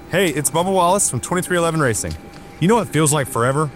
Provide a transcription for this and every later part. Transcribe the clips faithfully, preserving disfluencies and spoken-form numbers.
Hey, it's Bubba Wallace from twenty-three eleven Racing. You know what feels like forever?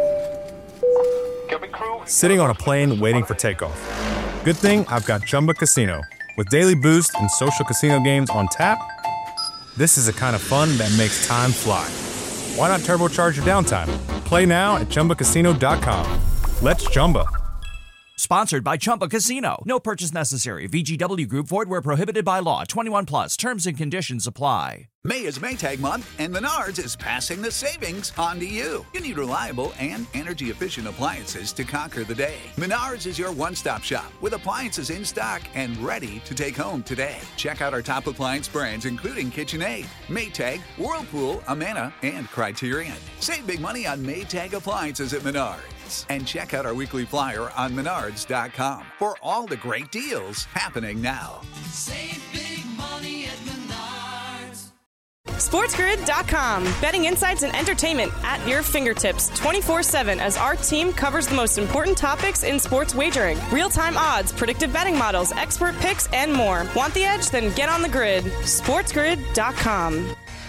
Sitting on a plane waiting for takeoff. Good thing I've got Chumba Casino. With daily boost and social casino games on tap, this is the kind of fun that makes time fly. Why not turbocharge your downtime? Play now at Chumba Casino dot com. Let's Chumba. Sponsored by Chumba Casino. No purchase necessary. V G W Group. Void where prohibited by law. twenty-one plus. Terms and conditions apply. May is Maytag month, and Menards is passing the savings on to you. You need reliable and energy-efficient appliances to conquer the day. Menards is your one-stop shop with appliances in stock and ready to take home today. Check out our top appliance brands, including KitchenAid, Maytag, Whirlpool, Amana, and Criterion. Save big money on Maytag appliances at Menards. And check out our weekly flyer on menards dot com for all the great deals happening now. Save big money at Menards. SportsGrid dot com. Betting insights and entertainment at your fingertips twenty-four seven as our team covers the most important topics in sports wagering. Real-time odds, predictive betting models, expert picks, and more. Want the edge? Then get on the grid. SportsGrid dot com.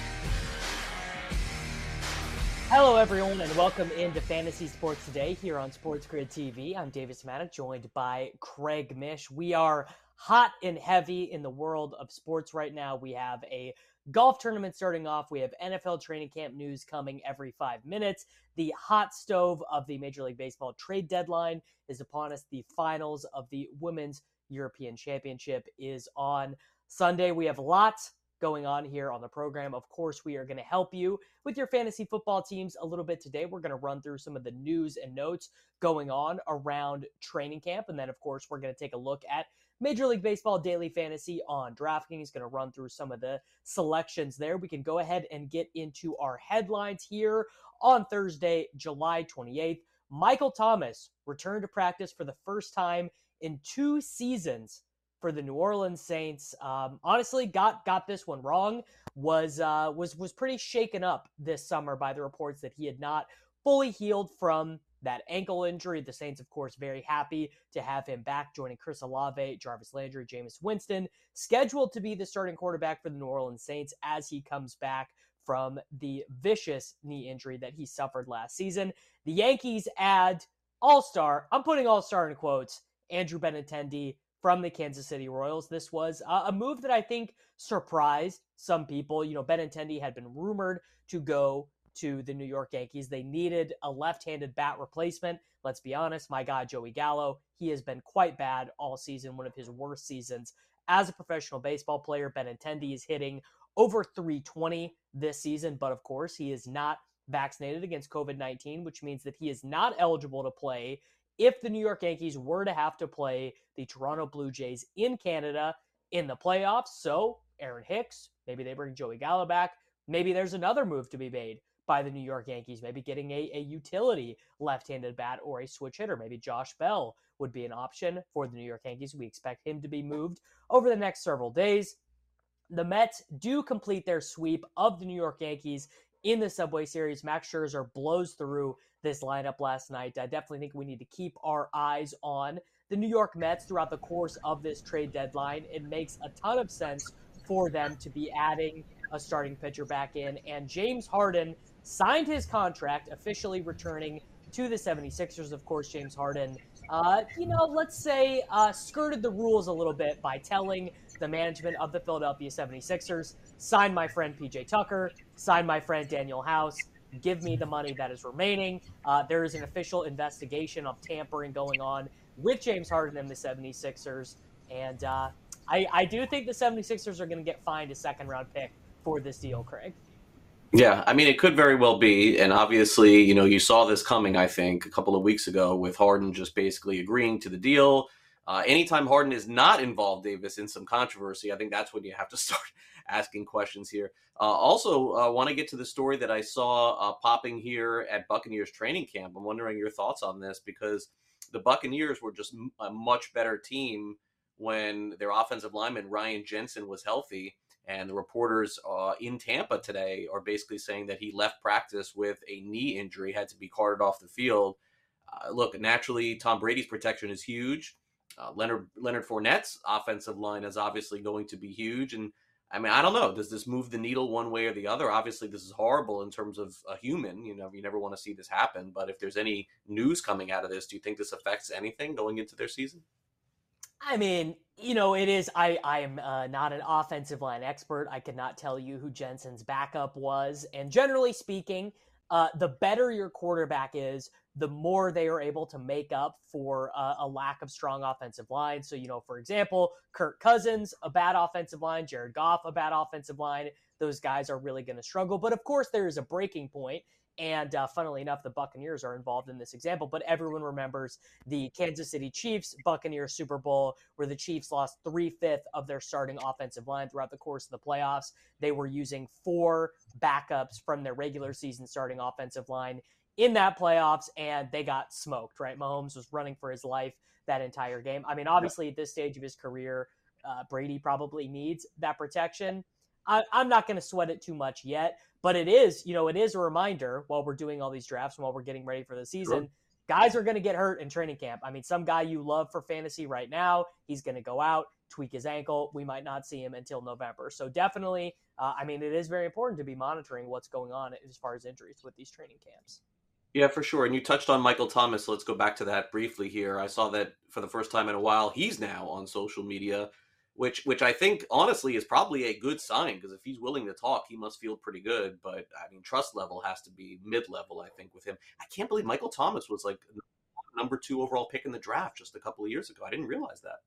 Hello, everyone, and welcome into Fantasy Sports Today here on SportsGrid T V. I'm Davis Maddock, joined by Craig Mish. We are hot and heavy in the world of sports right now. We have a golf tournament starting off. We have N F L training camp news coming every five minutes. The hot stove of the Major League Baseball trade deadline is upon us. The finals of the Women's European Championship is on Sunday. We have lots going on here on the program. Of course, we are going to help you with your fantasy football teams a little bit today. We're going to run through some of the news and notes going on around training camp. And then, of course, we're going to take a look at Major League Baseball Daily Fantasy on DraftKings. Going to run through some of the selections there. We can go ahead and get into our headlines here on Thursday, July twenty-eighth. Michael Thomas returned to practice for the first time in two seasons for the New Orleans Saints. Um, honestly, got got this one wrong. Was uh, was was pretty shaken up this summer by the reports that he had not fully healed from that ankle injury. The Saints, of course, very happy to have him back, joining Chris Olave, Jarvis Landry, Jameis Winston, scheduled to be the starting quarterback for the New Orleans Saints as he comes back from the vicious knee injury that he suffered last season. The Yankees add all-star, I'm putting all-star in quotes, Andrew Benintendi from the Kansas City Royals. This was uh, a move that I think surprised some people. You know, Benintendi had been rumored to go to the New York Yankees. They needed a left-handed bat replacement. Let's be honest, my guy Joey Gallo, he has been quite bad all season, one of his worst seasons as a professional baseball player. Benintendi is hitting over three twenty this season, but of course he is not vaccinated against covid nineteen, which means that he is not eligible to play if the New York Yankees were to have to play the Toronto Blue Jays in Canada in the playoffs. So Aaron Hicks, maybe they bring Joey Gallo back. Maybe there's another move to be made by the New York Yankees, maybe getting a, a utility left-handed bat or a switch hitter. Maybe Josh Bell would be an option for the New York Yankees. We expect him to be moved over the next several days. The Mets do complete their sweep of the New York Yankees in the Subway Series. Max Scherzer blows through this lineup last night. I definitely think we need to keep our eyes on the New York Mets throughout the course of this trade deadline. It makes a ton of sense for them to be adding a starting pitcher back in. And James Harden signed his contract, officially returning to the seventy-sixers. Of course, James Harden, uh, you know, let's say uh, skirted the rules a little bit by telling the management of the Philadelphia seventy-sixers, sign my friend P J Tucker, sign my friend Daniel House, give me the money that is remaining. Uh, there is an official investigation of tampering going on with James Harden and the seventy-sixers. And uh, I, I do think the seventy-sixers are going to get fined a second-round pick for this deal, Craig. Yeah, I mean, it could very well be. And obviously, you know, you saw this coming, I think, a couple of weeks ago with Harden just basically agreeing to the deal. Uh, anytime Harden is not involved, Davis, in some controversy, I think that's when you have to start asking questions here. Uh, also, I uh, want to get to the story that I saw uh, popping here at Buccaneers training camp. I'm wondering your thoughts on this, because the Buccaneers were just a much better team when their offensive lineman, Ryan Jensen, was healthy. And the reporters uh, in Tampa today are basically saying that he left practice with a knee injury, had to be carted off the field. Uh, look, naturally, Tom Brady's protection is huge. Uh, Leonard Leonard Fournette's offensive line is obviously going to be huge. And I mean, I don't know. Does this move the needle one way or the other? Obviously, this is horrible in terms of a human. You know, you never want to see this happen. But if there's any news coming out of this, do you think this affects anything going into their season? I mean, you know, it is. I, I am uh, not an offensive line expert. I cannot tell you who Jensen's backup was. And generally speaking, uh, the better your quarterback is, the more they are able to make up for uh, a lack of strong offensive line. So, you know, for example, Kirk Cousins, a bad offensive line, Jared Goff, a bad offensive line. Those guys are really going to struggle. But of course, there is a breaking point. And uh, funnily enough, the Buccaneers are involved in this example. But everyone remembers the Kansas City Chiefs Buccaneers Super Bowl, where the Chiefs lost three-fifths of their starting offensive line throughout the course of the playoffs. They were using four backups from their regular season starting offensive line in that playoffs, and they got smoked, right? Mahomes was running for his life that entire game. I mean, obviously, at this stage of his career, uh, Brady probably needs that protection. I, I'm not going to sweat it too much yet, but it is, you know, it is a reminder while we're doing all these drafts and while we're getting ready for the season, sure. Guys are going to get hurt in training camp. I mean, some guy you love for fantasy right now, he's going to go out, tweak his ankle. We might not see him until November. So definitely, uh, I mean, it is very important to be monitoring what's going on as far as injuries with these training camps. Yeah, for sure. And you touched on Michael Thomas. Let's go back to that briefly here. I saw that for the first time in a while, he's now on social media, which which I think, honestly, is probably a good sign, because if he's willing to talk, he must feel pretty good. But, I mean, trust level has to be mid-level, I think, with him. I can't believe Michael Thomas was, like, number two overall pick in the draft just a couple of years ago. I didn't realize that.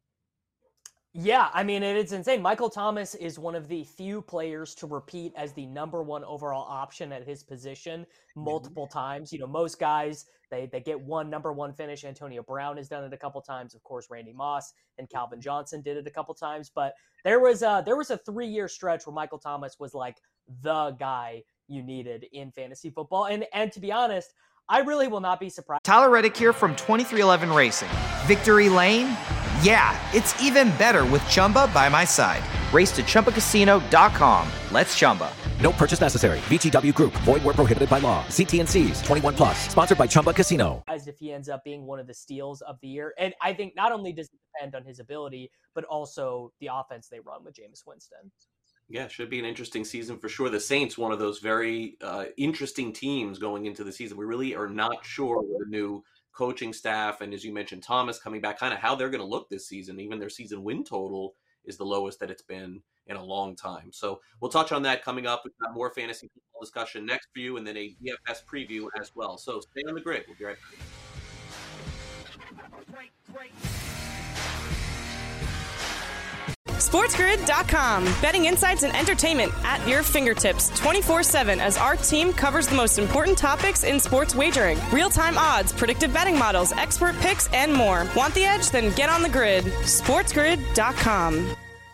Yeah, I mean, it's insane. Michael Thomas is one of the few players to repeat as the number one overall option at his position multiple mm-hmm. times. You know, most guys, they they get one number one finish. Antonio Brown has done it a couple times. Of course, Randy Moss and Calvin Johnson did it a couple times. But there was a, there was a three-year stretch where Michael Thomas was like the guy you needed in fantasy football. And and to be honest, I really will not be surprised. Tyler Reddick here from twenty-three eleven Racing. Victory Lane? Yeah, it's even better with Chumba by my side. Race to Chumba Casino dot com. Let's Chumba. No purchase necessary. V G W Group. Void where prohibited by law. See T and C's. twenty-one plus. Sponsored by Chumba Casino. As if he ends up being one of the steals of the year. And I think not only does it depend on his ability, but also the offense they run with Jameis Winston. Yeah, should be an interesting season for sure. The Saints, one of those very uh, interesting teams going into the season. We really are not sure with the new coaching staff, and as you mentioned, Thomas coming back, kind of how they're going to look this season. Even their season win total is the lowest that it's been in a long time. So we'll touch on that coming up. We've got more fantasy football discussion next for you, and then a D F S preview as well. So stay on the grid. We'll be right back. SportsGrid dot com. Betting insights and entertainment at your fingertips twenty-four seven as our team covers the most important topics in sports wagering. Real-time odds, predictive betting models, expert picks, and more. Want the edge? Then get on the grid. SportsGrid dot com.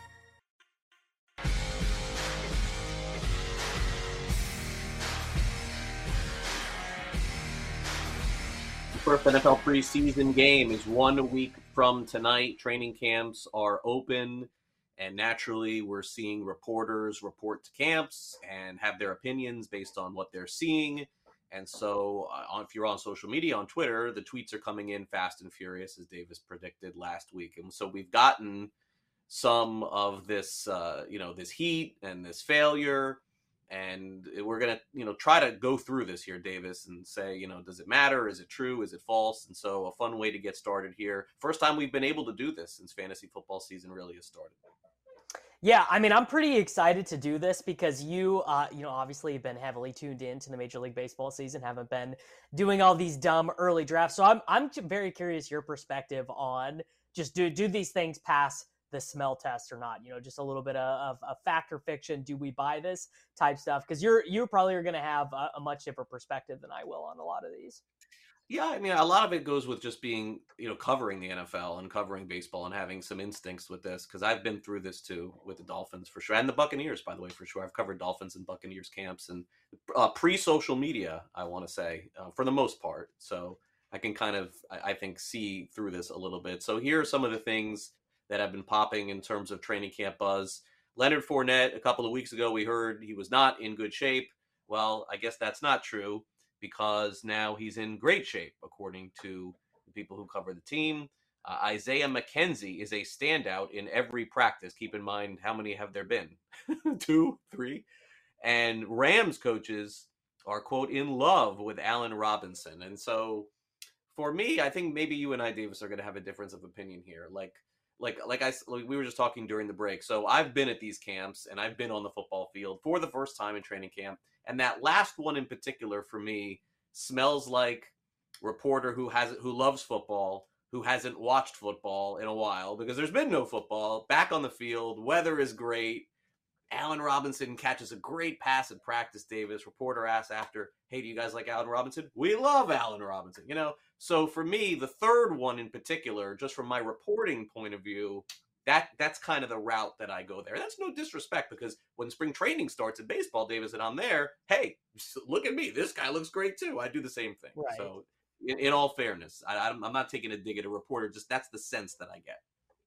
First N F L preseason game is one week from tonight. Training camps are open. And naturally, we're seeing reporters report to camps and have their opinions based on what they're seeing. And so uh, if you're on social media, on Twitter, the tweets are coming in fast and furious, as Davis predicted last week. And so we've gotten some of this, uh, you know, this heat and this failure. And we're going to, you know, try to go through this here, Davis, and say, you know, does it matter? Is it true? Is it false? And so a fun way to get started here. First time we've been able to do this since fantasy football season really has started. Yeah, I mean, I'm pretty excited to do this because you, uh, you know, obviously have been heavily tuned in to the Major League Baseball season, haven't been doing all these dumb early drafts. So I'm, I'm very curious your perspective on just do, do these things pass the smell test or not? You know, just a little bit of, of fact or fiction. Do we buy this type stuff? Because you're, you probably are going to have a, a much different perspective than I will on a lot of these. Yeah, I mean, a lot of it goes with just being, you know, covering the N F L and covering baseball and having some instincts with this, because I've been through this too with the Dolphins for sure. And the Buccaneers, by the way, for sure. I've covered Dolphins and Buccaneers camps and uh, pre-social media, I want to say, uh, for the most part. So I can kind of, I, I think, see through this a little bit. So here are some of the things that have been popping in terms of training camp buzz. Leonard Fournette, a couple of weeks ago, we heard he was not in good shape. Well, I guess that's not true, because now he's in great shape, according to the people who cover the team. Uh, Isaiah McKenzie is a standout in every practice. Keep in mind, how many have there been? Two, three? And Rams coaches are, quote, in love with Allen Robinson. And so for me, I think maybe you and I, Davis, are going to have a difference of opinion here. Like, like, like I, like we were just talking during the break. So I've been at these camps and I've been on the football field for the first time in training camp. And that last one in particular for me smells like reporter who has who loves football, who hasn't watched football in a while because there's been no football. Back on the field, weather is great. Allen Robinson catches a great pass at practice, Davis. Reporter asks after, hey, do you guys like Allen Robinson? We love Allen Robinson, you know? So for me, the third one in particular, just from my reporting point of view, that that's kind of the route that I go there. That's no disrespect because when spring training starts in baseball, Davis, and I'm there, hey, look at me. This guy looks great too. I do the same thing. Right. So in, in all fairness, I, I'm not taking a dig at a reporter. Just that's the sense that I get.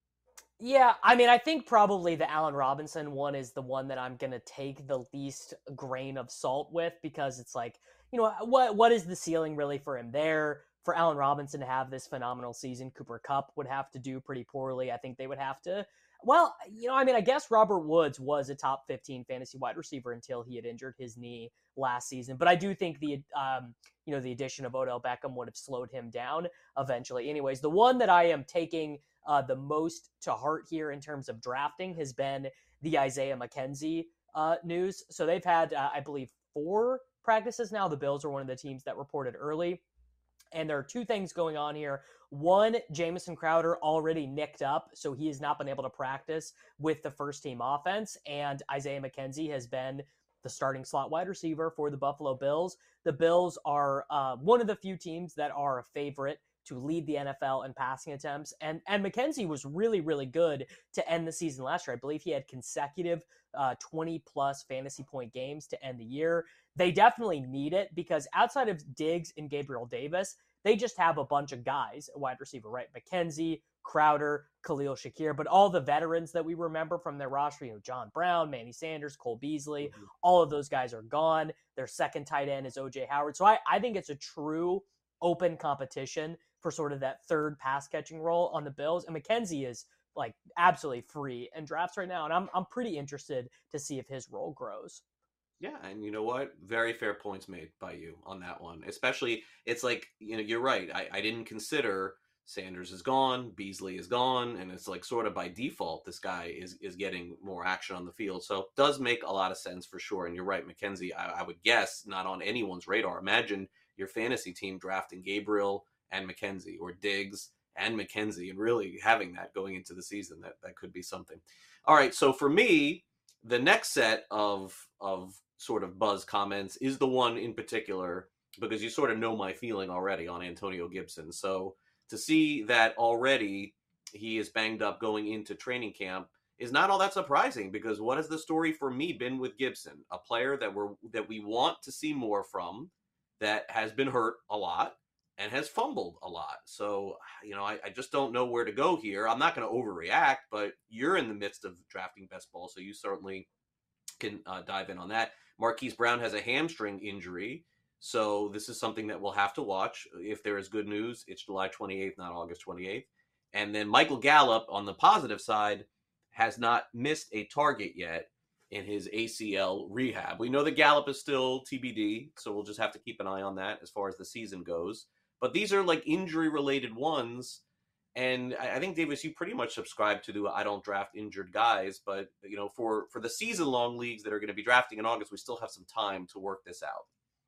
Yeah, I mean, I think probably the Allen Robinson one is the one that I'm going to take the least grain of salt with because it's like, you know, what what is the ceiling really for him there? For Allen Robinson to have this phenomenal season, Cooper Kupp would have to do pretty poorly. I think they would have to, well, you know, I mean, I guess Robert Woods was a top fifteen fantasy wide receiver until he had injured his knee last season. But I do think the, um, you know, the addition of Odell Beckham would have slowed him down eventually. Anyways, the one that I am taking Uh, the most to heart here in terms of drafting has been the Isaiah McKenzie uh, news. So they've had, uh, I believe, four practices now. The Bills are one of the teams that reported early. And there are two things going on here. One, Jamison Crowder already nicked up, so he has not been able to practice with the first team offense. And Isaiah McKenzie has been the starting slot wide receiver for the Buffalo Bills. The Bills are uh, one of the few teams that are a favorite to lead the N F L in passing attempts. And and McKenzie was really, really good to end the season last year. I believe he had consecutive uh, twenty-plus fantasy point games to end the year. They definitely need it because outside of Diggs and Gabriel Davis, they just have a bunch of guys at wide receiver, right? McKenzie, Crowder, Khalil Shakir, but all the veterans that we remember from their roster, you know, John Brown, Manny Sanders, Cole Beasley, mm-hmm. all of those guys are gone. Their second tight end is O J Howard. So I, I think it's a true open competition for sort of that third pass catching role on the Bills. And McKenzie is like absolutely free in drafts right now. And I'm I'm pretty interested to see if his role grows. Yeah. And you know what? Very fair points made by you on that one. Especially it's like, you know, you're right. I, I didn't consider Sanders is gone, Beasley is gone. And it's like sort of by default, this guy is, is getting more action on the field. So it does make a lot of sense for sure. And you're right, McKenzie, I, I would guess not on anyone's radar. Imagine your fantasy team drafting Gabriel and McKenzie or Diggs and McKenzie and really having that going into the season. That that could be something. All right. So for me, the next set of, of sort of buzz comments is the one in particular, because you sort of know my feeling already on Antonio Gibson. So to see that already he is banged up going into training camp is not all that surprising, because what has the story for me been with Gibson? A player that we're, that we want to see more from, that has been hurt a lot and has fumbled a lot. So, you know, I, I just don't know where to go here. I'm not going to overreact, but you're in the midst of drafting best ball, so you certainly can uh, dive in on that. Marquise Brown has a hamstring injury, so this is something that we'll have to watch. If there is good news, it's July twenty-eighth, not August twenty-eighth. And then Michael Gallup, on the positive side, has not missed a target yet in his A C L rehab. We know that Gallup is still T B D, so we'll just have to keep an eye on that as far as the season goes. But these are like injury-related ones, and I think, Davis, you pretty much subscribe to the I don't draft injured guys, but you know, for, for the season-long leagues that are going to be drafting in August, we still have some time to work this out.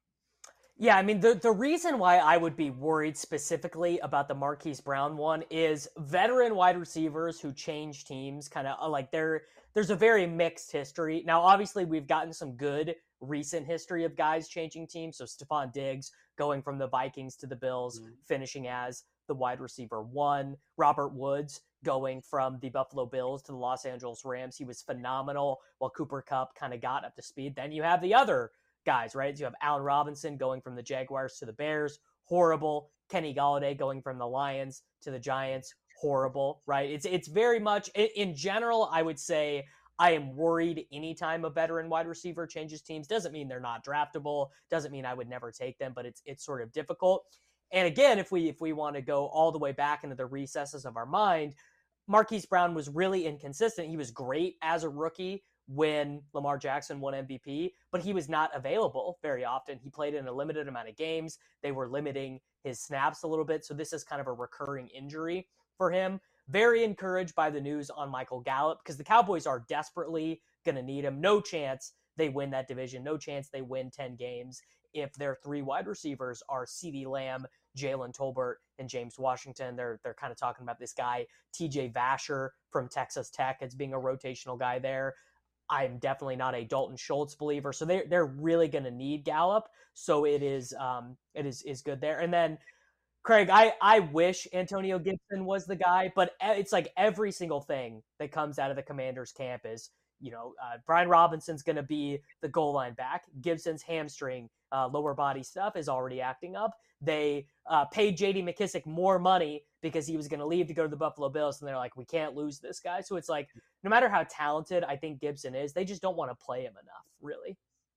Yeah, I mean, the, the reason why I would be worried specifically about the Marquise Brown one is veteran wide receivers who change teams, kind of like they're, there's a very mixed history. Now, obviously, we've gotten some good recent history of guys changing teams. So Stephon Diggs going from the Vikings to the Bills, mm-hmm. finishing as the wide receiver one. Robert Woods going from the Buffalo Bills to the Los Angeles Rams. He was phenomenal while Cooper Kupp kind of got up to speed. Then you have the other guys, right? You have Allen Robinson going from the Jaguars to the Bears, horrible. Kenny Golladay going from the Lions to the Giants, horrible, right? It's it's very much, in general, I would say I am worried anytime a veteran wide receiver changes teams. Doesn't mean they're not draftable, doesn't mean I would never take them, but it's it's sort of difficult. And again, if we if we want to go all the way back into the recesses of our mind, Marquise Brown was really inconsistent. He was great as a rookie when Lamar Jackson won M V P, but he was not available very often. He played in a limited amount of games. They were limiting his snaps a little bit, so this is kind of a recurring injury for him. Very encouraged by the news on Michael Gallup because the Cowboys are desperately going to need him. No chance they win that division. No chance they win ten games if their three wide receivers are CeeDee Lamb, Jalen Tolbert, and James Washington. They're they're kind of talking about this guy, T J Vasher from Texas Tech, as being a rotational guy there. I'm definitely not a Dalton Schultz believer, so they're they're really going to need Gallup. So it is um it is is good there. And then Craig, I I wish Antonio Gibson was the guy, but it's like every single thing that comes out of the Commanders camp is, you know, uh, Brian Robinson's going to be the goal line back. Gibson's hamstring, uh, lower body stuff is already acting up. They uh, paid J D McKissick more money because he was going to leave to go to the Buffalo Bills, and they're like, we can't lose this guy. So it's like, no matter how talented I think Gibson is, they just don't want to play him enough, really.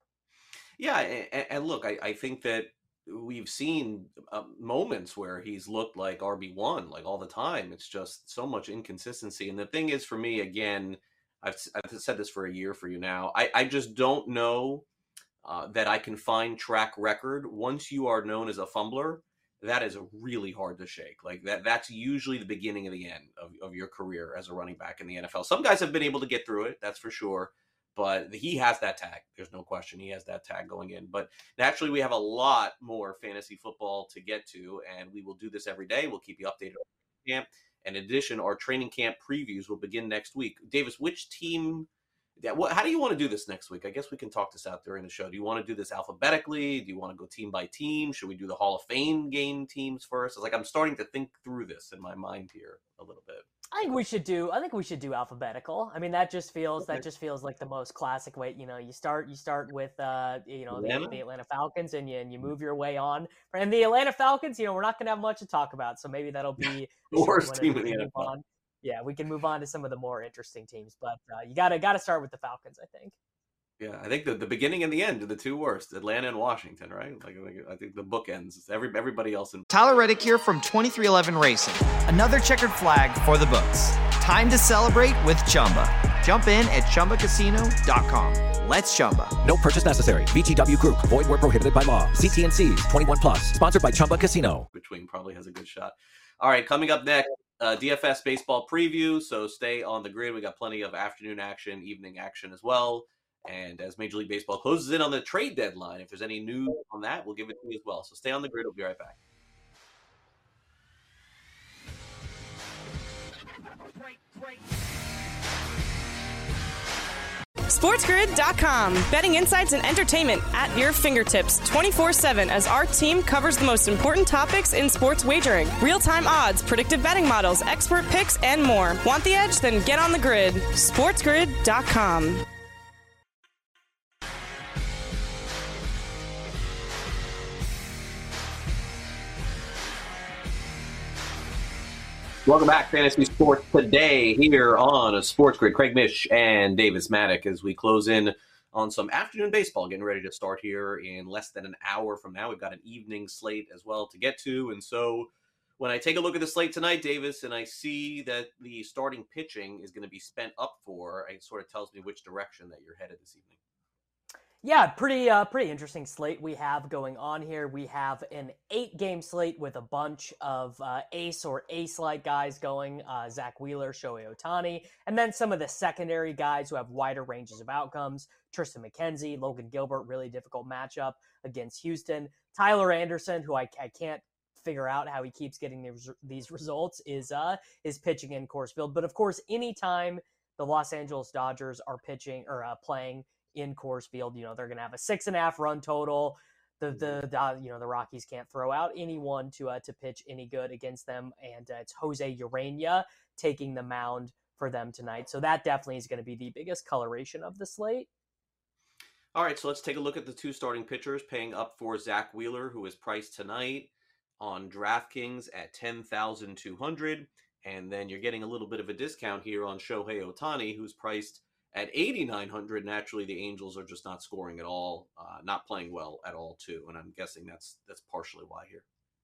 Yeah, and, and look, I, I think that we've seen uh, moments where he's looked like R B one, like all the time. It's just so much inconsistency. And the thing is, for me, again, I've, I've said this for a year for you now, I, I just don't know uh, that I can find track record. Once you are known as a fumbler, that is really hard to shake. Like that, that's usually the beginning of the end of, of your career as a running back in the N F L. Some guys have been able to get through it, that's for sure. But he has that tag. There's no question. He has that tag going in. But naturally, we have a lot more fantasy football to get to, and we will do this every day. We'll keep you updated on camp. And in addition, our training camp previews will begin next week. Davis, which team – what? How do you want to do this next week? I guess we can talk this out during the show. Do you want to do this alphabetically? Do you want to go team by team? Should we do the Hall of Fame game teams first? It's like I'm starting to think through this in my mind here a little bit. I think we should do. I think we should do alphabetical. I mean, that just feels okay. that just feels like the most classic way. You know, you start you start with uh, you know the, the Atlanta Falcons, and you and you move your way on. And the Atlanta Falcons, you know, we're not going to have much to talk about, so maybe that'll be the worst team in the N F L. Yeah, we can move on to some of the more interesting teams, but uh, you gotta gotta start with the Falcons, I think. Yeah, I think the, the beginning and the end are the two worst, Atlanta and Washington, right? Like, like I think the bookends. Every everybody else in. Tyler Reddick here from twenty-three eleven Racing. Another checkered flag for the books. Time to celebrate with Chumba. Jump in at Chumba Casino dot com. Let's Chumba. No purchase necessary. V G W Group. Void where prohibited by law. See T and C's. twenty-one plus. Sponsored by Chumba Casino. Between probably has a good shot. All right, coming up next, uh, D F S baseball preview. So stay on the grid. We got plenty of afternoon action, evening action as well. And as Major League Baseball closes in on the trade deadline, if there's any news on that, we'll give it to you as well. So stay on the grid. We'll be right back. SportsGrid dot com. Betting insights and entertainment at your fingertips twenty-four seven as our team covers the most important topics in sports wagering. Real-time odds, predictive betting models, expert picks, and more. Want the edge? Then get on the grid. SportsGrid dot com. Welcome back, Fantasy Sports Today, here on a Sports Grid. Craig Mish and Davis Maddock as we close in on some afternoon baseball, getting ready to start here in less than an hour from now. We've got an evening slate as well to get to. And so when I take a look at the slate tonight, Davis, and I see that the starting pitching is going to be spent up for, it sort of tells me which direction that you're headed this evening. Yeah, pretty uh, pretty interesting slate we have going on here. We have an eight-game slate with a bunch of uh, ace or ace-like guys going, uh, Zach Wheeler, Shohei Ohtani, and then some of the secondary guys who have wider ranges of outcomes, Tristan McKenzie, Logan Gilbert, really difficult matchup against Houston. Tyler Anderson, who I, I can't figure out how he keeps getting these, these results, is, uh, is pitching in Coors Field. But, of course, anytime the Los Angeles Dodgers are pitching or uh, playing in Coors Field, you know, they're going to have a six and a half run total. The, the, the, you know, the Rockies can't throw out anyone to, uh, to pitch any good against them. And uh, it's Jose Urena taking the mound for them tonight. So that definitely is going to be the biggest coloration of the slate. All right, so let's take a look at the two starting pitchers paying up for Zach Wheeler, who is priced tonight on DraftKings at ten thousand two hundred dollars. And then you're getting a little bit of a discount here on Shohei Ohtani, who's priced at eighty-nine hundred. Naturally, the Angels are just not scoring at all, uh, not playing well at all, too. And I'm guessing that's that's partially why here.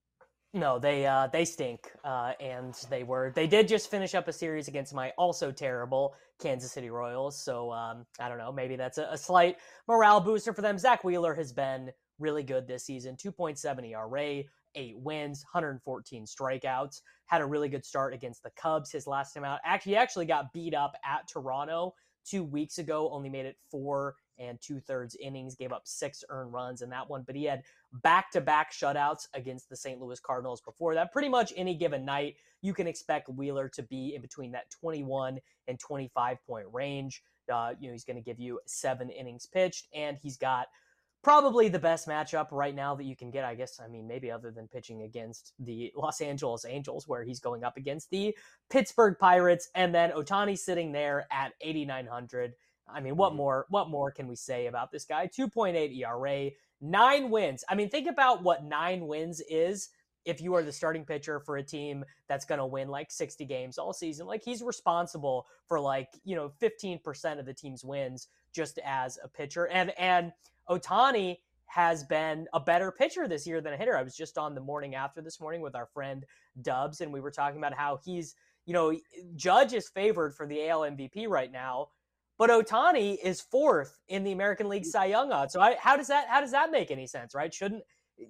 No, they uh, they stink, uh, and they were they did just finish up a series against my also terrible Kansas City Royals. So um, I don't know, maybe that's a, a slight morale booster for them. Zach Wheeler has been really good this season, two point seven E R A, eight wins, one hundred fourteen strikeouts. Had a really good start against the Cubs his last time out. Actually, he actually got beat up at Toronto two weeks ago. Only made it four and two thirds innings, gave up six earned runs in that one, but he had back-to-back shutouts against the Saint Louis Cardinals before that. Pretty much any given night, you can expect Wheeler to be in between that twenty-one and twenty-five point range. Uh, you know, he's going to give you seven innings pitched, and he's got probably the best matchup right now that you can get, I guess. I mean, maybe other than pitching against the Los Angeles Angels, where he's going up against the Pittsburgh Pirates, and then Ohtani sitting there at eighty-nine hundred. I mean, what more, what more can we say about this guy? two point eight E R A, nine wins. I mean, think about what nine wins is if you are the starting pitcher for a team that's going to win like sixty games all season. Like, he's responsible for like, you know, fifteen percent of the team's wins just as a pitcher. And, and Ohtani has been a better pitcher this year than a hitter. I was just on the morning after this morning with our friend Dubs, and we were talking about how he's, you know, Judge is favored for the A L M V P right now, but Ohtani is fourth in the American League Cy Young odds. So I, how does that how does that make any sense, right? Shouldn't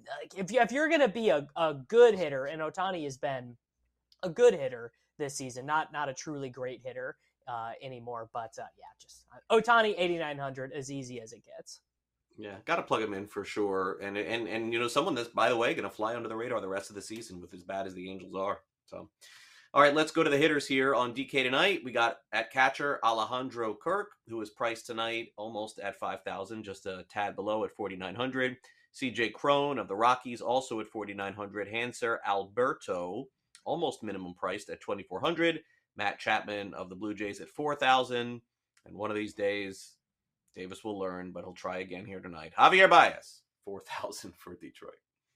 if you if you're going to be a, a good hitter, and Ohtani has been a good hitter this season, not not a truly great hitter uh, anymore, but uh, yeah, just Ohtani eighty-nine hundred, as easy as it gets. Yeah, got to plug him in for sure, and and and you know, someone that's, by the way, going to fly under the radar the rest of the season with as bad as the Angels are. So. All right, let's go to the hitters here on D K tonight. We got at catcher Alejandro Kirk, who is priced tonight almost at five thousand, just a tad below at forty-nine hundred. C J Cron of the Rockies also at forty-nine hundred. Hanser Alberto, almost minimum priced at twenty-four hundred. Matt Chapman of the Blue Jays at four thousand. And one of these days, Davis will learn, but he'll try again here tonight. Javier Baez, four thousand for Detroit.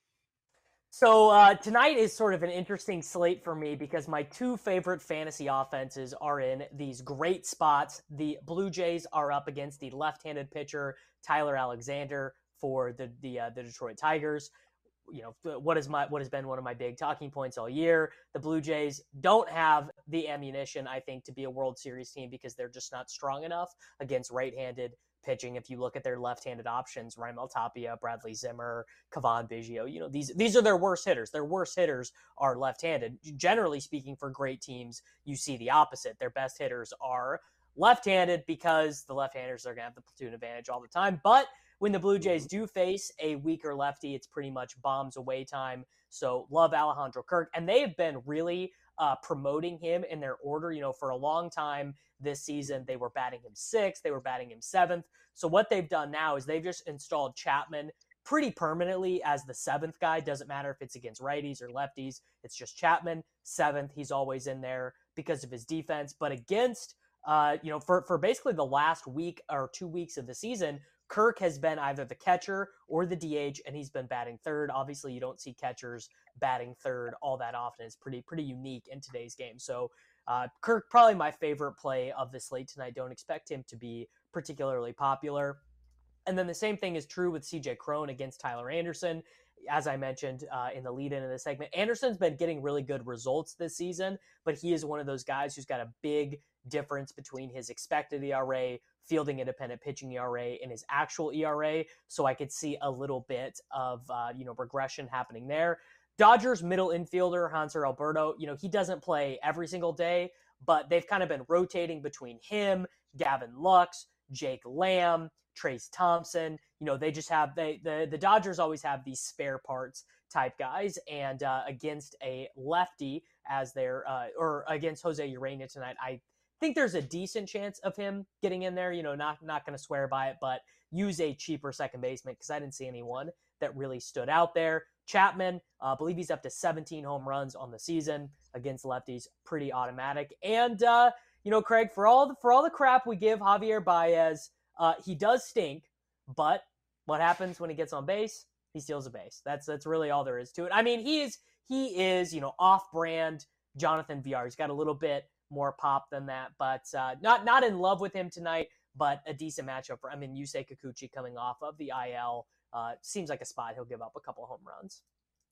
So uh, tonight is sort of an interesting slate for me because my two favorite fantasy offenses are in these great spots. The Blue Jays are up against the left-handed pitcher Tyler Alexander for the the, uh, the Detroit Tigers. You know, what is my what has been one of my big talking points all year. The Blue Jays don't have the ammunition, I think, to be a World Series team because they're just not strong enough against right-handed pitching. If you look at their left-handed options, Raimel Tapia, Bradley Zimmer, Cavan Biggio, you know, these these are their worst hitters. Their worst hitters are left-handed. Generally speaking, for great teams, you see the opposite. Their best hitters are left-handed because the left-handers are going to have the platoon advantage all the time. But when the Blue Jays do face a weaker lefty, it's pretty much bombs away time. So love Alejandro Kirk. And they have been really uh, promoting him in their order. You know, for a long time this season, they were batting him sixth. They were batting him seventh. So what they've done now is they've just installed Chapman pretty permanently as the seventh guy. Doesn't matter if it's against righties or lefties. It's just Chapman, seventh. He's always in there because of his defense. But against, uh, you know, for, for basically the last week or two weeks of the season, Kirk has been either the catcher or the D H, and he's been batting third. Obviously, you don't see catchers batting third all that often. It's pretty pretty unique in today's game. So uh, Kirk, probably my favorite play of the slate tonight. Don't expect him to be particularly popular. And then the same thing is true with C J Cron against Tyler Anderson. As I mentioned uh, in the lead-in of the segment, Anderson's been getting really good results this season, but he is one of those guys who's got a big difference between his expected E R A, fielding independent pitching E R A, and his actual E R A. So I could see a little bit of uh, you know regression happening there. Dodgers middle infielder Hanser Alberto, you know he doesn't play every single day, but they've kind of been rotating between him, Gavin Lux, Jake Lamb, Trace Thompson. You know, they just have, they, the, the Dodgers always have these spare parts type guys. And uh, against a lefty as their, uh, or against Jose Urena tonight, I think there's a decent chance of him getting in there. You know, not, not going to swear by it, but use a cheaper second baseman because I didn't see anyone that really stood out there. Chapman, I uh, believe he's up to seventeen home runs on the season against lefties. Pretty automatic. And, uh, you know, Craig, for all the, for all the crap we give Javier Baez, uh, he does stink, but what happens when he gets on base? He steals a base. That's, that's really all there is to it. I mean, he is, he is, you know, off-brand Jonathan V R. He's got a little bit more pop than that, but uh, not, not in love with him tonight, but a decent matchup for, I mean, Yusei Kikuchi coming off of the I L, uh, seems like a spot he'll give up a couple home runs.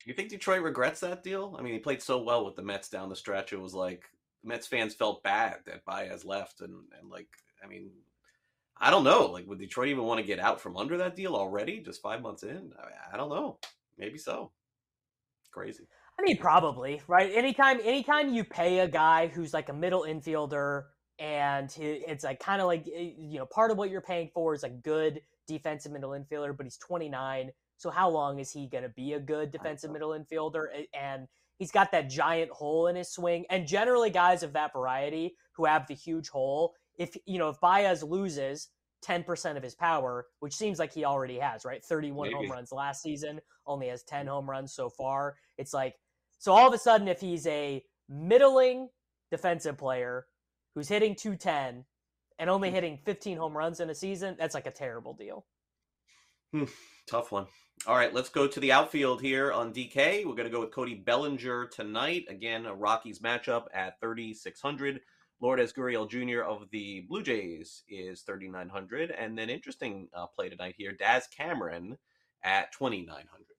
you think Detroit regrets that deal? I mean, he played so well with the Mets down the stretch. It was like Mets fans felt bad that Baez left, and and like, I mean, I don't know. Like, would Detroit even want to get out from under that deal already, just five months in? I, I don't know. Maybe so. Crazy. I mean, probably, right? Anytime, anytime you pay a guy who's like a middle infielder, and he, it's like kind of like, you know, part of what you're paying for is a good defensive middle infielder, but he's twenty-nine. So how long is he going to be a good defensive middle infielder? And he's got that giant hole in his swing. And generally, guys of that variety who have the huge hole, if you know, if Baez loses ten percent of his power, which seems like he already has, right? thirty-one Maybe. home runs last season, only has ten home runs so far. It's like, so all of a sudden, if he's a middling defensive player who's hitting two ten and only hitting fifteen home runs in a season, that's like a terrible deal. Hmm, tough one. All right, let's go to the outfield here on D K. We're going to go with Cody Bellinger tonight. Again, a Rockies matchup at thirty-six hundred. Lourdes Gurriel Junior of the Blue Jays is thirty-nine hundred. And then interesting uh, play tonight here, Daz Cameron at twenty-nine hundred.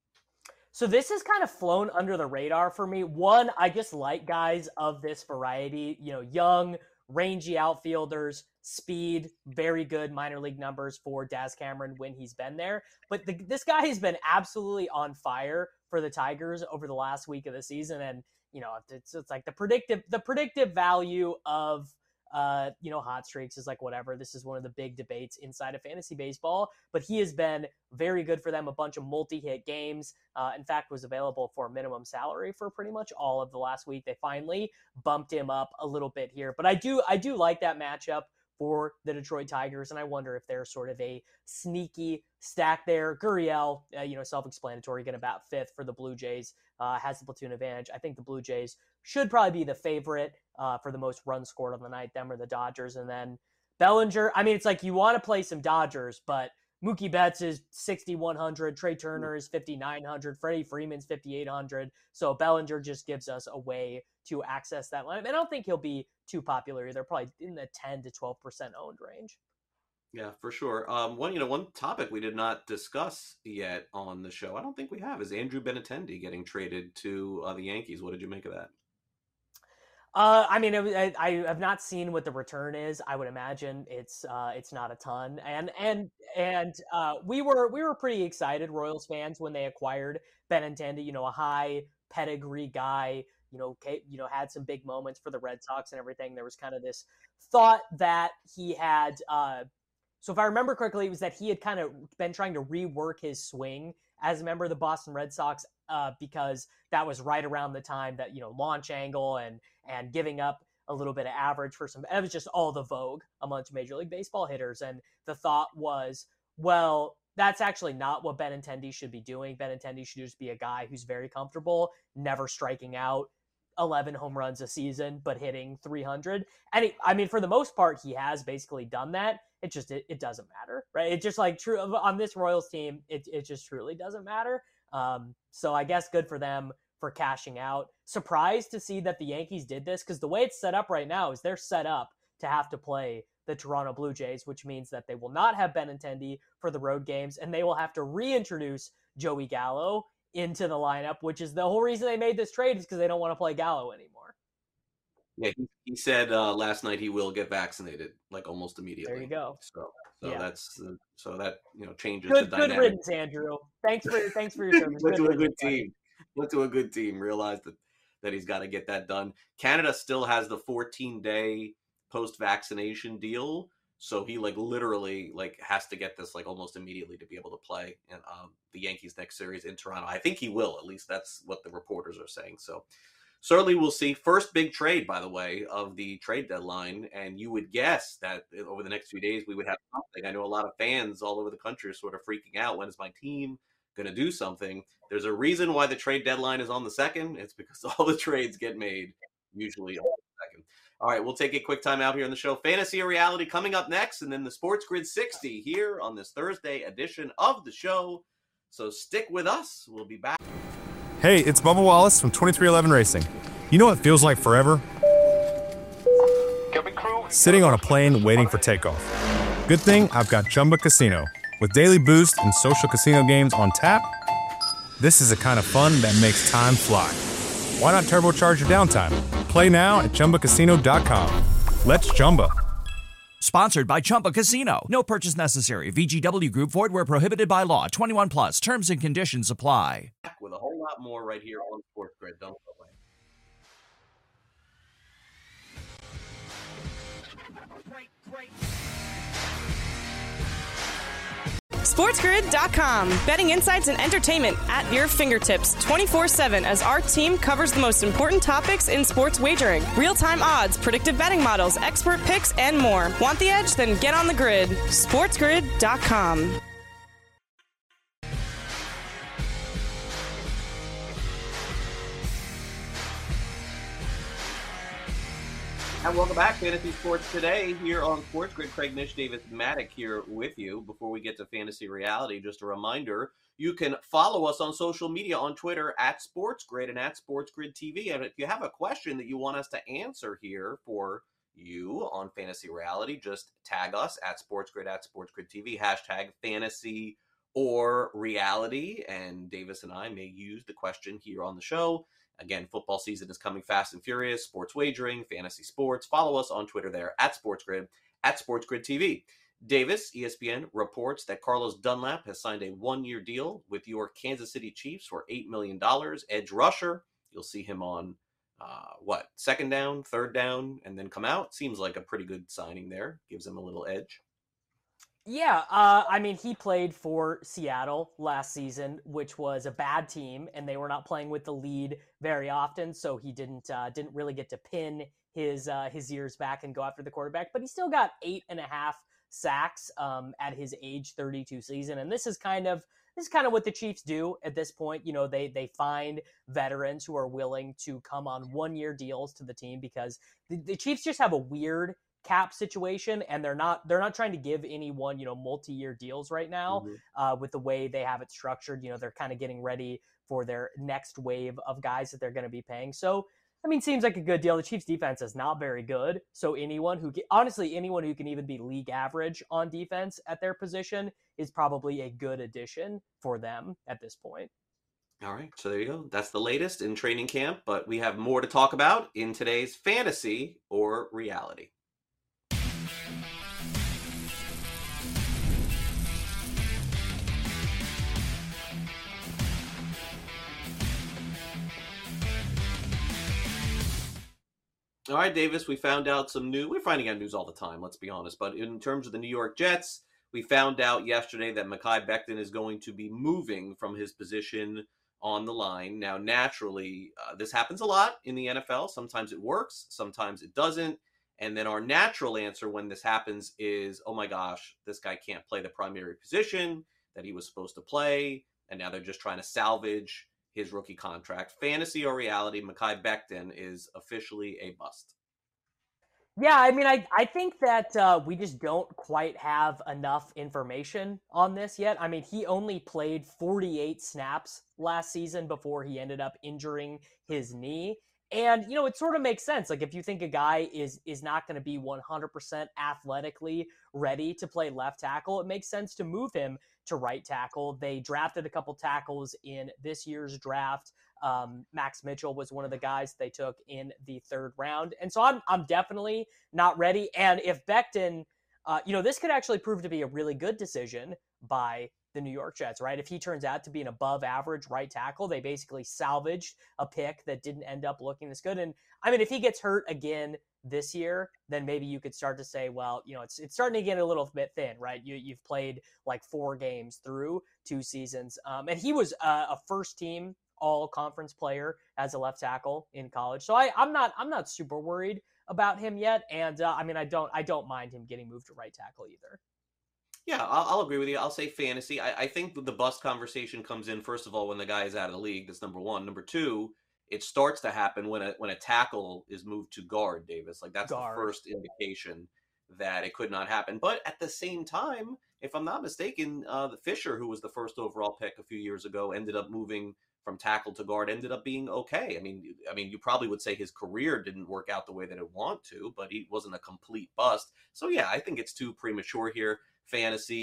So this has kind of flown under the radar for me. One, I just like guys of this variety, you know, young, rangy outfielders, speed, very good minor league numbers for Daz Cameron when he's been there. But the, this guy has been absolutely on fire for the Tigers over the last week of the season. And, you know, it's, it's like the predictive, the predictive value of, uh, you know, hot streaks is like whatever. This is one of the big debates inside of fantasy baseball, but he has been very good for them. A bunch of multi-hit games. Uh, in fact, was available for minimum salary for pretty much all of the last week. They finally bumped him up a little bit here, but I do, I do like that matchup for the Detroit Tigers, and I wonder if they're sort of a sneaky stack there. Gurriel, uh, you know, self-explanatory, going to bat fifth for the Blue Jays, uh, has the platoon advantage. I think the Blue Jays should probably be the favorite uh, for the most runs scored on the night, them or the Dodgers. And then Bellinger, I mean, it's like you want to play some Dodgers, but Mookie Betts is sixty-one hundred, Trey Turner is fifty-nine hundred, Freddie Freeman's fifty-eight hundred. So Bellinger just gives us a way to access that lineup. And I don't think he'll be too popular. They're probably in the ten to twelve percent owned range. Yeah, for sure. Um, one, you know, one topic we did not discuss yet on the show, I don't think we have, is Andrew Benintendi getting traded to uh, the Yankees. What did you make of that? Uh, I mean, I, I have not seen what the return is. I would imagine it's uh, it's not a ton, and and and uh, we were we were pretty excited, Royals fans, when they acquired Benintendi. You know, a high pedigree guy. You know, you know, had some big moments for the Red Sox and everything. There was kind of this thought that he had. Uh, so if I remember correctly, it was that he had kind of been trying to rework his swing as a member of the Boston Red Sox, uh, because that was right around the time that, you know, launch angle and and giving up a little bit of average for some, it was just all the vogue amongst Major League Baseball hitters. And the thought was, well, that's actually not what Benintendi should be doing. Benintendi should just be a guy who's very comfortable, never striking out, eleven home runs a season, but hitting three hundred. And he, I mean, for the most part, he has basically done that. It just, it, it doesn't matter, right? It just like true on this Royals team, it, it just truly doesn't matter. Um, so I guess good for them for cashing out. Surprised to see that the Yankees did this, because the way it's set up right now is they're set up to have to play the Toronto Blue Jays, which means that they will not have Benintendi for the road games, and they will have to reintroduce Joey Gallo into the lineup, which is the whole reason they made this trade, is because they don't want to play Gallo anymore. Yeah, he, he said uh, last night he will get vaccinated, like almost immediately. There you go. So, so yeah. that's uh, so that you know changes good, the dynamic. Good riddance, Andrew. Thanks for thanks for your service. Went to a good team. Went to a good team. Realized that that he's got to get that done. Canada still has the fourteen day post vaccination deal, so he like literally like has to get this like almost immediately to be able to play in um, the Yankees next series in Toronto. I think he will. At least that's what the reporters are saying. So. Certainly we'll see. First big trade, by the way, of the trade deadline. And you would guess that over the next few days we would have something. I know a lot of fans all over the country are sort of freaking out. When is my team going to do something? There's a reason why the trade deadline is on the second. It's because all the trades get made usually on the second. All right, we'll take a quick time out here on the show. Fantasy or Reality coming up next, and then the Sports Grid sixty here on this Thursday edition of the show. So stick with us. We'll be back. Hey, it's Bubba Wallace from twenty-three eleven Racing. You know what feels like forever? Sitting on a plane waiting for takeoff. Good thing I've got Chumba Casino. With daily boost and social casino games on tap, This is the kind of fun that makes time fly. Why not turbocharge your downtime? Play now at Chumba Casino dot com. Let's Chumba. Sponsored by Chumba Casino. No purchase necessary. V G W Group. Void where prohibited by law. twenty-one plus. Terms and conditions apply. With a whole lot more right here on Sports Grid. Don't go away. SportsGrid dot com. Betting insights and entertainment at your fingertips twenty-four seven as our team covers the most important topics in sports wagering. Real-time odds, predictive betting models, expert picks, and more. Want the edge? Then get on the grid. SportsGrid dot com. And welcome back, Fantasy Sports Today, here on Sports Grid. Craig Mish, Davis Maddock here with you. Before we get to Fantasy Reality, just a reminder, you can follow us on social media on Twitter at SportsGrid and at SportsGrid T V. And if you have a question that you want us to answer here for you on Fantasy Reality, just tag us at SportsGrid, at SportsGrid T V, hashtag Fantasy or Reality, and Davis and I may use the question here on the show. Again, football season is coming fast and furious. Sports wagering, fantasy sports. Follow us on Twitter there at SportsGrid, at SportsGrid T V. Davis, E S P N, reports that Carlos Dunlap has signed a one-year deal with your Kansas City Chiefs for eight million dollars. Edge rusher. You'll see him on, uh, what, second down, third down, and then come out. Seems like a pretty good signing there. Gives him a little edge. Yeah, uh, I mean, he played for Seattle last season, which was a bad team, and they were not playing with the lead very often, so he didn't uh, didn't really get to pin his uh, his ears back and go after the quarterback. But he still got eight and a half sacks um, at his age thirty-two season, and this is kind of this is kind of what the Chiefs do at this point. You know, they they find veterans who are willing to come on one year deals to the team because the, the Chiefs just have a weird cap situation, and they're not they're not trying to give anyone, you know, multi-year deals right now. Mm-hmm. uh, with the way they have it structured. You know, they're kind of getting ready for their next wave of guys that they're going to be paying. So, I mean, seems like a good deal. The Chiefs defense is not very good. So anyone who, honestly, anyone who can even be league average on defense at their position is probably a good addition for them at this point. All right, so there you go. That's the latest in training camp, but we have more to talk about in today's Fantasy or Reality. All right, Davis, we found out some news. We're finding out news all the time, let's be honest. But in terms of the New York Jets, we found out yesterday that Mekhi Becton is going to be moving from his position on the line. Now, naturally, uh, this happens a lot in the N F L. Sometimes it works, sometimes it doesn't. And then our natural answer when this happens is, oh my gosh, this guy can't play the primary position that he was supposed to play. And now they're just trying to salvage his rookie contract. Fantasy or reality, Mekhi Becton is officially a bust. Yeah, I mean, I, I think that uh, we just don't quite have enough information on this yet. I mean, he only played forty-eight snaps last season before he ended up injuring his knee. And, you know, it sort of makes sense. Like, if you think a guy is is not going to be one hundred percent athletically ready to play left tackle, it makes sense to move him to right tackle. They drafted a couple tackles in this year's draft. Um, Max Mitchell was one of the guys they took in the third round. And so I'm I'm definitely not ready. And if Becton, uh, you know, this could actually prove to be a really good decision by the New York Jets, right? If he turns out to be an above average right tackle, they basically salvaged a pick that didn't end up looking this good. And I mean, if he gets hurt again this year, then maybe you could start to say, well, you know, it's it's starting to get a little bit thin, right? You, you've played like four games through two seasons. Um, and he was a, a first team all conference player as a left tackle in college. So I, I'm not I'm not super worried about him yet. And uh, I mean, I don't I don't mind him getting moved to right tackle either. Yeah, I'll, I'll agree with you. I'll say fantasy. I, I think the bust conversation comes in, first of all, when the guy is out of the league. That's number one. Number two, it starts to happen when a when a tackle is moved to guard, Davis. Like, that's guard. The first indication that it could not happen. But at the same time, if I'm not mistaken, uh, the Fisher, who was the first overall pick a few years ago, ended up moving from tackle to guard, ended up being okay. I mean, I mean, you probably would say his career didn't work out the way that it wanted to, but he wasn't a complete bust. So yeah, I think it's too premature here. Fantasy.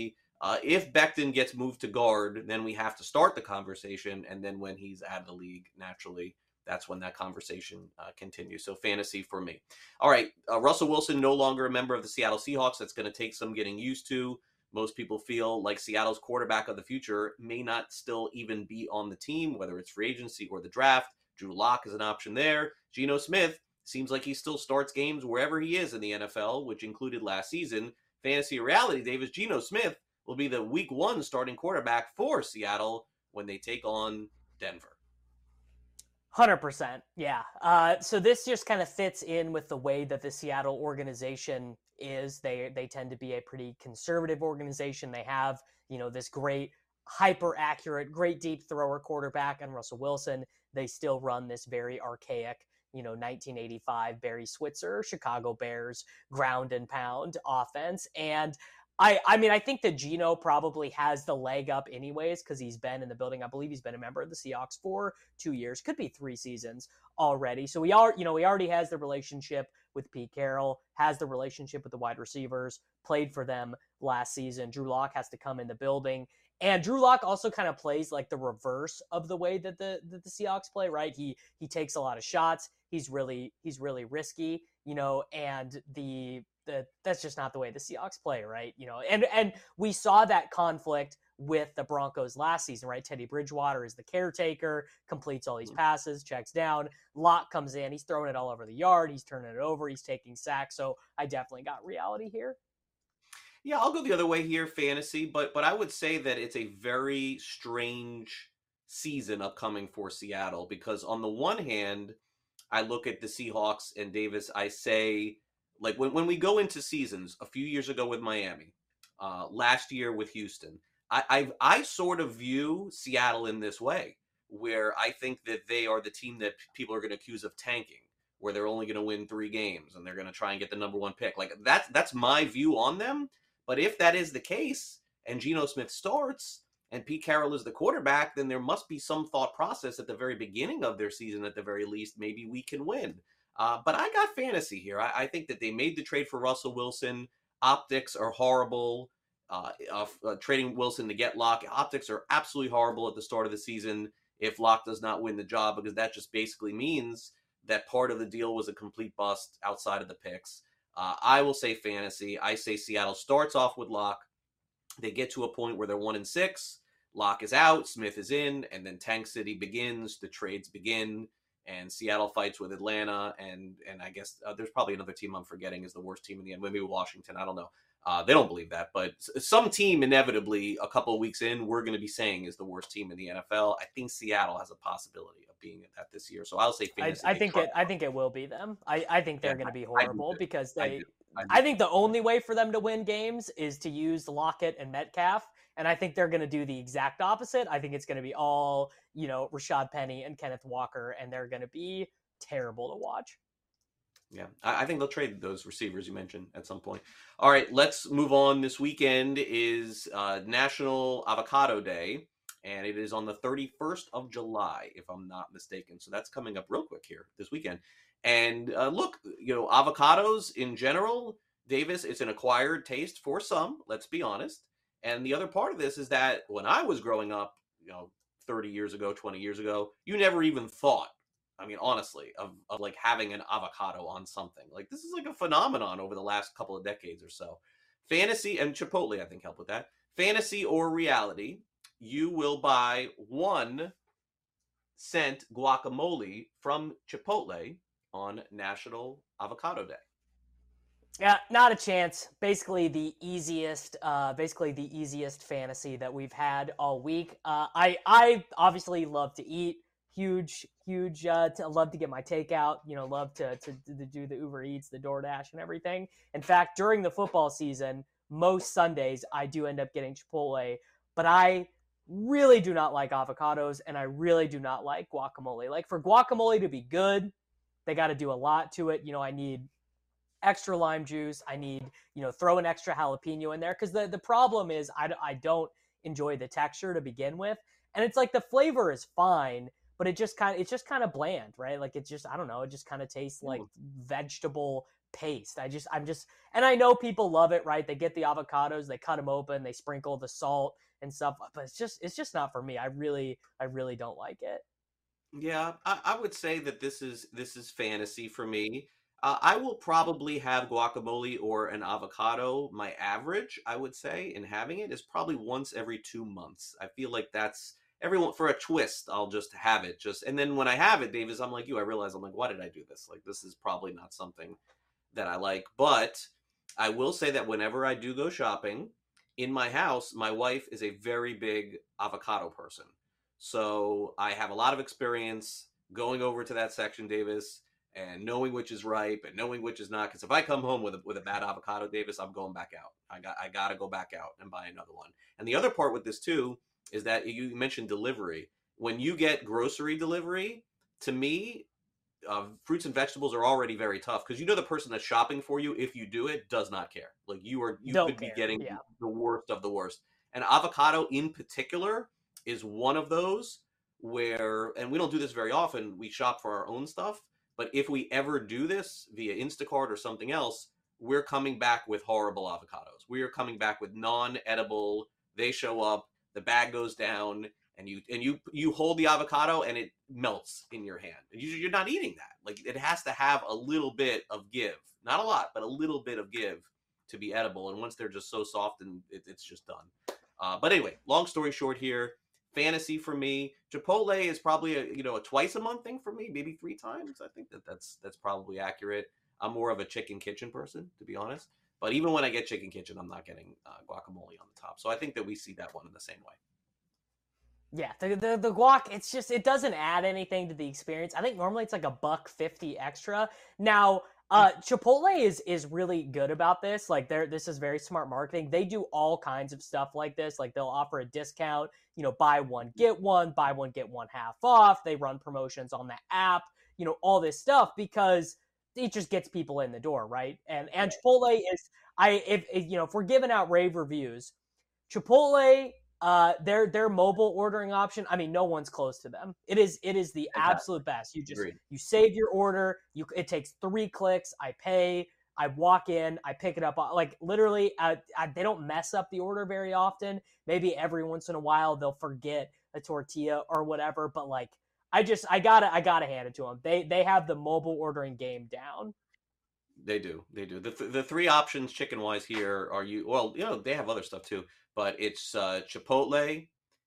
Uh, if Becton gets moved to guard, then we have to start the conversation. And then when he's out of the league, naturally, that's when that conversation uh, continues. So fantasy for me. All right. Uh, Russell Wilson, no longer a member of the Seattle Seahawks. That's going to take some getting used to. Most people feel like Seattle's quarterback of the future may not still even be on the team, whether it's free agency or the draft. Drew Lock is an option there. Geno Smith seems like he still starts games wherever he is in the N F L, which included last season. Fantasy reality, Davis, Geno Smith will be the week one starting quarterback for Seattle when they take on Denver. one hundred percent. Yeah. Uh, so this just kind of fits in with the way that the Seattle organization is. They they tend to be a pretty conservative organization. They have, you know, this great, hyper accurate, great deep thrower quarterback and Russell Wilson. They still run this very archaic, you know, nineteen eighty-five Barry Switzer, Chicago Bears ground and pound offense. And I, I mean, I think that Geno probably has the leg up anyways because he's been in the building. I believe he's been a member of the Seahawks for two years, could be three seasons already. So we are, you know, he already has the relationship with Pete Carroll, has the relationship with the wide receivers, played for them last season. Drew Lock has to come in the building. And Drew Lock also kind of plays like the reverse of the way that the that the Seahawks play, right? He he takes a lot of shots. He's really he's really risky, you know, and the the that's just not the way the Seahawks play, right? You know, and and we saw that conflict with the Broncos last season, right? Teddy Bridgewater is the caretaker, completes all these passes, checks down. Lock comes in, he's throwing it all over the yard, he's turning it over, he's taking sacks. So I definitely got reality here. Yeah, I'll go the other way here, fantasy, but but I would say that it's a very strange season upcoming for Seattle because on the one hand, I look at the Seahawks and Davis, I say, like when, when we go into seasons, a few years ago with Miami, uh, last year with Houston, I, I I sort of view Seattle in this way, where I think that they are the team that people are going to accuse of tanking, where they're only going to win three games and they're going to try and get the number one pick. Like that's that's my view on them. But if that is the case, and Geno Smith starts, and Pete Carroll is the quarterback, then there must be some thought process at the very beginning of their season, at the very least, maybe we can win. Uh, but I got fantasy here. I, I think that they made the trade for Russell Wilson. Optics are horrible. Uh, uh, uh, trading Wilson to get Locke. Optics are absolutely horrible at the start of the season if Locke does not win the job, because that just basically means that part of the deal was a complete bust outside of the picks. Uh, I will say fantasy. I say Seattle starts off with Locke. They get to a point where they're one and six. Locke is out, Smith is in, and then Tank City begins. The trades begin, and Seattle fights with Atlanta, and and I guess uh, there's probably another team I'm forgetting is the worst team in the end. Maybe Washington. I don't know. Uh, they don't believe that, but some team inevitably a couple of weeks in we're going to be saying is the worst team in the N F L. I think Seattle has a possibility of being that this year, so I'll say fantasy. I, I think it. I think it will be them. I, I think they're yeah, going to be horrible because they. I, do. I, do. I think the only way for them to win games is to use Lockett and Metcalf, and I think they're going to do the exact opposite. I think it's going to be all you know Rashad Penny and Kenneth Walker, and they're going to be terrible to watch. Yeah, I think they'll trade those receivers you mentioned at some point. All right, let's move on. This weekend is uh, National Avocado Day, and it is on the thirty-first of July, if I'm not mistaken. So that's coming up real quick here this weekend. And uh, look, you know, avocados in general, Davis, it's an acquired taste for some, let's be honest. And the other part of this is that when I was growing up, you know, thirty years ago, twenty years ago, you never even thought, I mean, honestly, of, of like having an avocado on something. Like this is like a phenomenon over the last couple of decades or so. Fantasy and Chipotle, I think, help with that. Fantasy or reality, you will buy one cent guacamole from Chipotle on National Avocado Day. Yeah, not a chance. Basically the easiest, uh, basically the easiest fantasy that we've had all week. Uh, I, I obviously love to eat. Huge, huge, uh, to, love to get my takeout, you know, love to, to, to do the Uber Eats, the DoorDash and everything. In fact, during the football season, most Sundays I do end up getting Chipotle, but I really do not like avocados and I really do not like guacamole. Like for guacamole to be good, they got to do a lot to it. You know, I need extra lime juice. I need, you know, throw an extra jalapeno in there. Cause the, the problem is I, I don't enjoy the texture to begin with. And it's like the flavor is fine, but it just kind of, it's just kind of bland, right? Like it just, I don't know, it just kind of tastes like vegetable paste. I just, I'm just, and I know people love it, right? They get the avocados, they cut them open, they sprinkle the salt and stuff, but it's just, it's just not for me. I really, I really don't like it. Yeah, I, I would say that this is this is fantasy for me. Uh, I will probably have guacamole or an avocado. My average, I would say, in having it is probably once every two months. I feel like that's everyone for a twist. I'll just have it, just and then when I have it, Davis, I'm like you. I realize I'm like, why did I do this? Like, this is probably not something that I like. But I will say that whenever I do go shopping in my house, my wife is a very big avocado person. So I have a lot of experience going over to that section, Davis, and knowing which is ripe and knowing which is not. Because if I come home with a, with a bad avocado, Davis, I'm going back out. I got I got to go back out and buy another one. And the other part with this too is that you mentioned delivery. When you get grocery delivery, to me, uh, fruits and vegetables are already very tough because you know the person that's shopping for you, if you do it, does not care. Like you are, you Don't could care. be getting Yeah. the worst of the worst. And avocado in particular is one of those where, and we don't do this very often, we shop for our own stuff, but if we ever do this via Instacart or something else, we're coming back with horrible avocados. We are coming back with non-edible, they show up, the bag goes down, and you and you you hold the avocado and it melts in your hand. You, you're not eating that. Like, it has to have a little bit of give. Not a lot, but a little bit of give to be edible. And once they're just so soft, and it, it's just done. Uh, but anyway, long story short here, fantasy for me. Chipotle is probably a you know a twice a month thing for me, maybe three times. I think that that's that's probably accurate. I'm more of a chicken kitchen person, to be honest. But even when I get chicken kitchen, I'm not getting uh, guacamole on the top. So I think that we see that one in the same way. Yeah, the, the the guac, it's just, it doesn't add anything to the experience. I think normally it's like a buck fifty extra. Now, uh, Chipotle is is really good about this. Like, they're this is very smart marketing. They do all kinds of stuff like this. Like, they'll offer a discount, you know, buy one, get one, buy one, get one half off. They run promotions on the app, you know, all this stuff because it just gets people in the door, right? And and Chipotle is, I if, if you know, if we're giving out rave reviews, Chipotle, uh, their their mobile ordering option, I mean, no one's close to them. It is it is the absolute best. You just Agreed. you save your order. You it takes three clicks. I pay. I walk in. I pick it up. Like, literally, I, I, they don't mess up the order very often. Maybe every once in a while they'll forget a tortilla or whatever. But like, I just I gotta I gotta hand it to them. They they have the mobile ordering game down. They do. They do. The th- the three options chicken wise here are you. Well, you know they have other stuff too, but it's uh, Chipotle,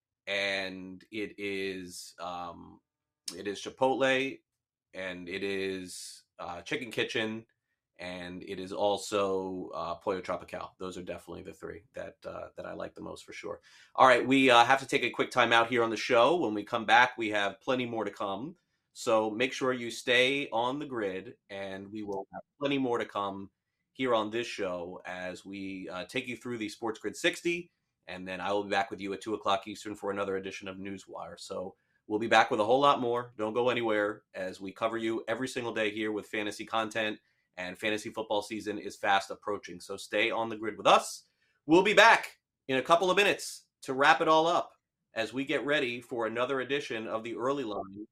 and it is um, it is Chipotle, and it is uh, Chicken Kitchen, and it is also uh, Pollo Tropical. Those are definitely the three that uh, that I like the most for sure. All right, we uh, have to take a quick time out here on the show. When we come back, we have plenty more to come. So make sure you stay on the grid, and we will have plenty more to come here on this show as we uh, take you through the Sports Grid sixty, and then I will be back with you at two o'clock Eastern for another edition of Newswire. So we'll be back with a whole lot more. Don't go anywhere as we cover you every single day here with fantasy content, and fantasy football season is fast approaching. So stay on the grid with us. We'll be back in a couple of minutes to wrap it all up as we get ready for another edition of the Early Line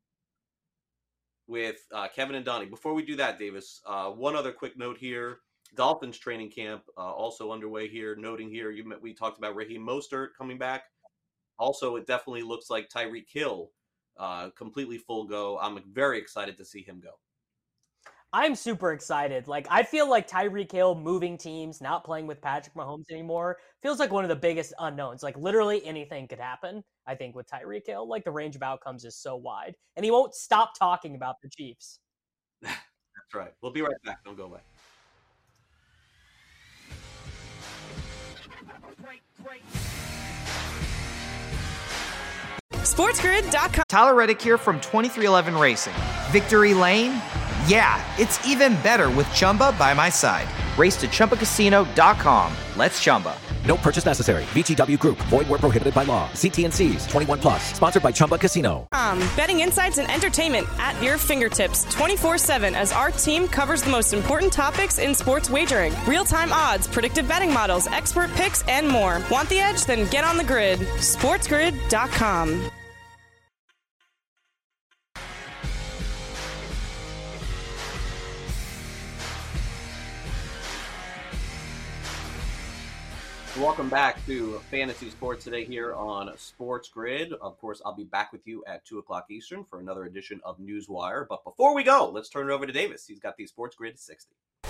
with uh, Kevin and Donnie. Before we do that, Davis, uh, one other quick note here. Dolphins training camp uh, also underway here. Noting here, you we talked about Raheem Mostert coming back. Also, it definitely looks like Tyreek Hill uh, completely full go. I'm very excited to see him go. I'm super excited. Like, I feel like Tyreek Hill moving teams, not playing with Patrick Mahomes anymore, feels like one of the biggest unknowns. Like, literally anything could happen, I think, with Tyreek Hill. Like, the range of outcomes is so wide. And he won't stop talking about the Chiefs. That's right. We'll be right back. Don't go away. SportsGrid dot com. Tyler Reddick here from twenty-three eleven Racing. Victory Lane? Yeah, it's even better with Chumba by my side. Race to Chumba Casino dot com. Let's Chumba. No purchase necessary. V G W Group. Void where prohibited by law. See T N Cs. twenty-one plus. Sponsored by Chumba Casino. Um, betting insights and entertainment at your fingertips twenty-four seven as our team covers the most important topics in sports wagering. Real-time odds, predictive betting models, expert picks, and more. Want the edge? Then get on the grid. SportsGrid dot com. Welcome back to Fantasy Sports Today here on Sports Grid. Of course, I'll be back with you at two o'clock Eastern for another edition of Newswire. But before we go, let's turn it over to Davis. He's got the Sports Grid sixty.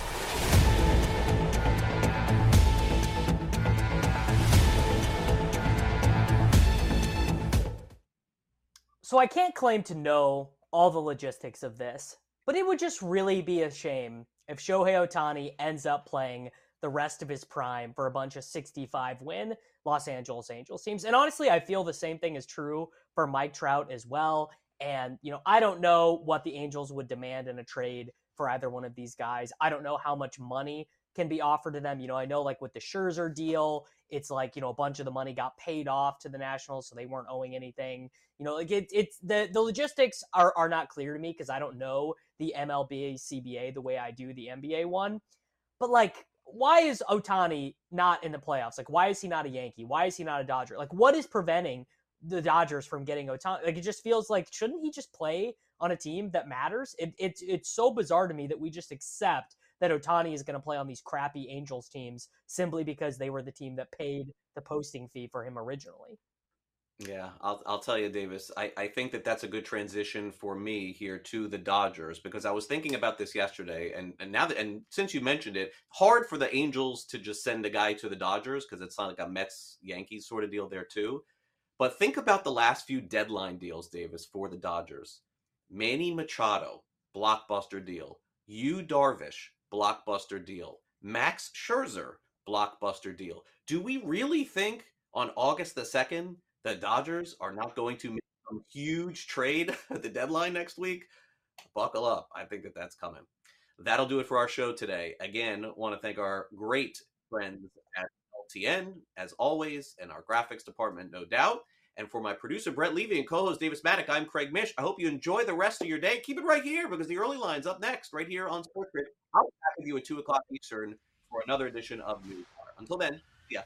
So I can't claim to know all the logistics of this, but it would just really be a shame if Shohei Ohtani ends up playing the rest of his prime for a bunch of sixty-five win Los Angeles Angels teams. And honestly, I feel the same thing is true for Mike Trout as well. And, you know, I don't know what the Angels would demand in a trade for either one of these guys. I don't know how much money can be offered to them. You know, I know like with the Scherzer deal, it's like, you know, a bunch of the money got paid off to the Nationals, so they weren't owing anything. You know, like it, it's the, the logistics are, are not clear to me because I don't know the M L B C B A the way I do the N B A one. But like, why is Ohtani not in the playoffs? Like, why is he not a Yankee? Why is he not a Dodger? Like, what is preventing the Dodgers from getting Ohtani? Like, it just feels like, shouldn't he just play on a team that matters? It, it, it's so bizarre to me that we just accept that Ohtani is going to play on these crappy Angels teams simply because they were the team that paid the posting fee for him originally. Yeah, I'll I'll tell you, Davis, I, I think that that's a good transition for me here to the Dodgers, because I was thinking about this yesterday, and, and now that, and since you mentioned it, hard for the Angels to just send a guy to the Dodgers because it's not like a Mets-Yankees sort of deal there too. But think about the last few deadline deals, Davis, for the Dodgers. Manny Machado, blockbuster deal. Yu Darvish, blockbuster deal. Max Scherzer, blockbuster deal. Do we really think on August the second the Dodgers are not going to make some huge trade at the deadline next week? Buckle up. I think that that's coming. That'll do it for our show today. Again, want to thank our great friends at L T N, as always, and our graphics department, no doubt. And for my producer, Brett Levy, and co-host Davis Maddock, I'm Craig Mish. I hope you enjoy the rest of your day. Keep it right here, because the early line's up next, right here on Sports Grid. I'll be back with you at two o'clock Eastern for another edition of Newswire. Until then, see ya.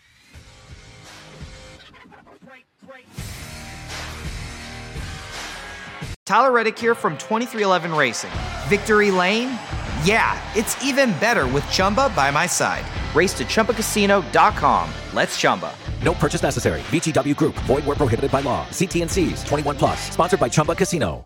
Tyler Reddick here from twenty-three eleven Racing. Victory Lane? Yeah, it's even better with Chumba by my side. Race to Chumba Casino dot com. Let's Chumba. No purchase necessary. V G W Group. Void where prohibited by law. See T and C's. twenty-one plus. Sponsored by Chumba Casino.